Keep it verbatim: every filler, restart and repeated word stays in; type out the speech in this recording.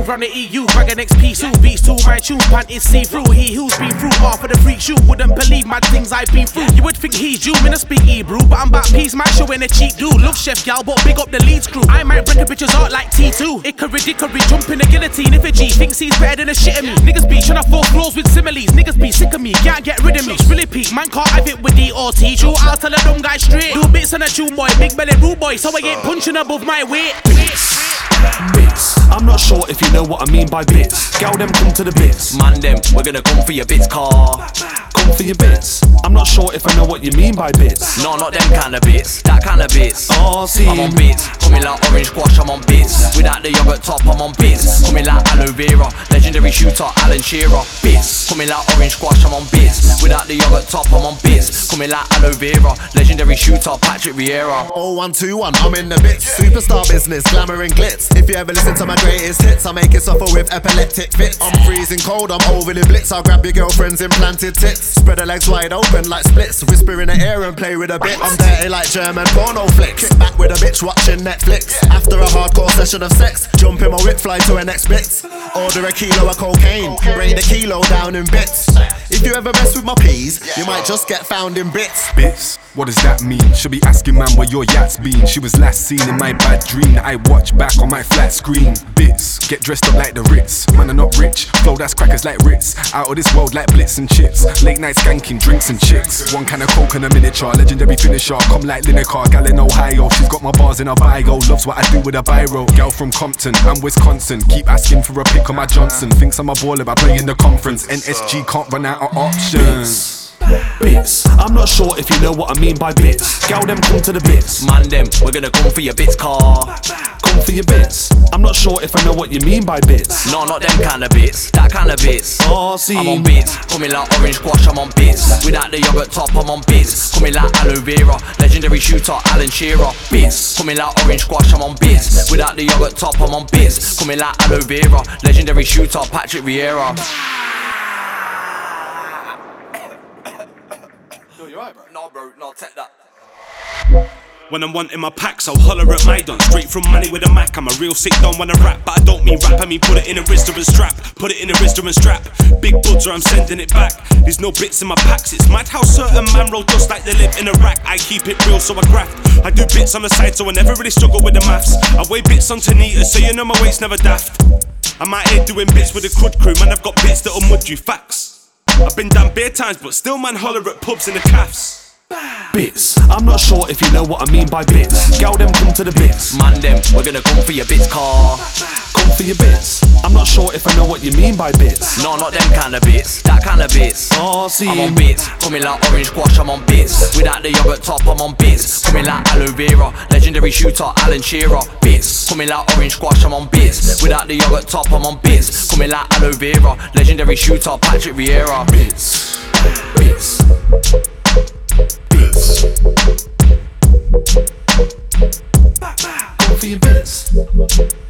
move round the E U, bag an X P, Sue beats to my tune, pant is see-through. He who's been through half of the freak shoe wouldn't believe my things I've been through. You would think he's Jew, me no speak Hebrew, but I'm back peas, my show in a cheap dude. Love chef gal, but big up the Leeds crew. I might break the bitches out like T two. Hickory dickory, jump in the guillotine. If a G thinks he's better than a shit at me. Niggas be tryna fall floors with similes. Niggas be sick of me, can't get rid of me. It's really peak, man can't have it with D or T. True, I'll tell a dumb guy straight. Do bits on a tune boy, big belly rude boy, so I ain't punching above my weight. Bits, bits. I'm not sure if you know what I mean by bits. Gal them come to the bits. Man them, we're gonna come for your bits, car. Come for your bits. I'm not sure if I know what you mean by bits. No, not them kind of bits, that kind of bits. Oh, see, I'm on bits, coming like orange squash, I'm on bits. Without the yogurt top, I'm on bits. Coming like aloe vera, legendary shooter, Alan Shearer. Bits, coming like orange squash, I'm on bits. Without the yogurt top, I'm on bits. Coming like aloe vera, legendary shooter, Patrick Vieira. oh one two one, I'm in the bits. Superstar business, glamour and glitz. If you ever listen to my greatest hits, I make it suffer with epileptic fits. I'm freezing cold, I'm overly blitz. I'll grab your girlfriend's implanted tits. Spread her legs wide open like splits. Whisper in the ear and play with a bit. I'm dirty like German porno flicks. Kick back with a bitch watching Netflix. After a hardcore session of sex, jump in my whip, fly to her next bits. Order a kilo of cocaine, break the kilo down in bits. If you ever mess with my peas, you might just get found in bits. Bits? What does that mean? Should be asking man where your yacht's been. She was last seen in my bad dream that I watch back on my flat screen. Bits, get dressed up like the Ritz. Man, I'm not rich, flow that's crackers like Ritz. Out of this world like Blitz and chips. Late night skanking, drinks and chicks. One kind of coke and a miniature, legendary finisher. Come like Lineker, gal in Ohio. She's got my bars in her bio. Loves what I do with a biro. Gal from Compton, I'm Wisconsin. Keep asking for a pick on my Johnson. Thinks I'm a baller by playing the conference. N S G can't run out of options. Bits. I'm not sure if you know what I mean by bits. Gal them come to the bits. Man them, we're gonna come for your bits, car. Come for your bits. I'm not sure if I know what you mean by bits. No, not them kind of bits, that kind of bits. Oh, see, I'm on bits, coming like orange squash, I'm on bits. Without the yogurt top, I'm on bits. Coming like aloe vera, legendary shooter, Alan Shearer. Bits, coming like orange squash, I'm on bits. Without the yogurt top, I'm on bits. Coming like aloe vera, legendary shooter, Patrick Vieira. No, bro, no, take that. When I'm wanting my packs, I'll holler at my don. Straight from money with a Mac. I'm a real sick don when I rap, but I don't mean rap, I mean put it in a wrister and strap. Put it in a wrister and strap. Big buds or I'm sending it back. There's no bits in my packs. It's mad how certain man roll dust like they live in a rack. I keep it real, so I graft. I do bits on the side, so I never really struggle with the maths. I weigh bits on Tanita, so you know my weight's never daft. I'm out here doing bits with the crud crew, man. I've got bits that'll mud you, facts. I've been down bare times, but still man holler at pubs in the calves. Bits. I'm not sure if you know what I mean by bits. Gal them come to the bits. Man them, we're gonna come for your bits, car. Come for your bits. I'm not sure if I know what you mean by bits. No, not them kind of bits, that kind of bits. Oh, see, I'm on bits, coming like orange squash, I'm on bits. Without the yogurt top, I'm on bits. Coming like aloe vera, legendary shooter, Alan Shearer. Bits, coming like orange squash, I'm on bits. Without the yogurt top, I'm on bits. Coming like aloe vera, legendary shooter, Patrick Vieira. Bits, bits, bits. Come for your bits.